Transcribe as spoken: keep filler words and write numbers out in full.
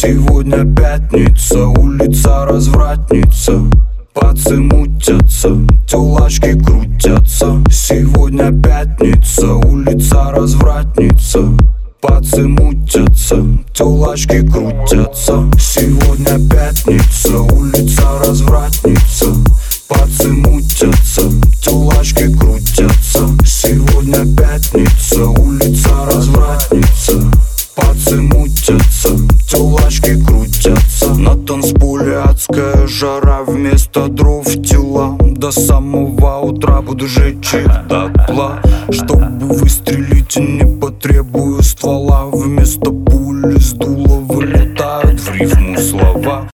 Сегодня пятница, улица развратница. Пацы мутятся, тёлачки крутятся. Сегодня пятница, улица развратница. Пацы мутятся, тёлачки крутятся. Сегодня пятница, улица развратница. Пацы мутятся, тёлачки крутятся. Сегодня пятница, улица развратница. Пацы мутятся, тёлачки крутятся. На танцполе адская жара, вместо дров тела. До самого утра буду жечь их дотла. Чтобы выстрелить, не потребую ствола. Вместо пули с дула вылетают в рифму слова.